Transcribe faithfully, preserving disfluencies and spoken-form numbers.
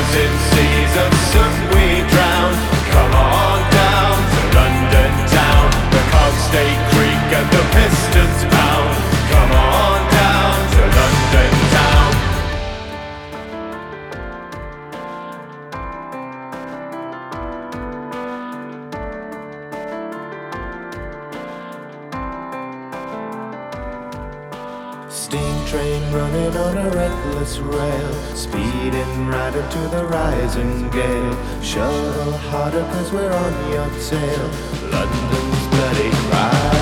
in seas of soot we drown. Come on down to London town. The cogs they creak and the pistons pound. Come on down to London town. Steam train running on a reckless rail, speeding right up to the rising gale. Shuttle harder cause we're on your tail. London's bloody cry.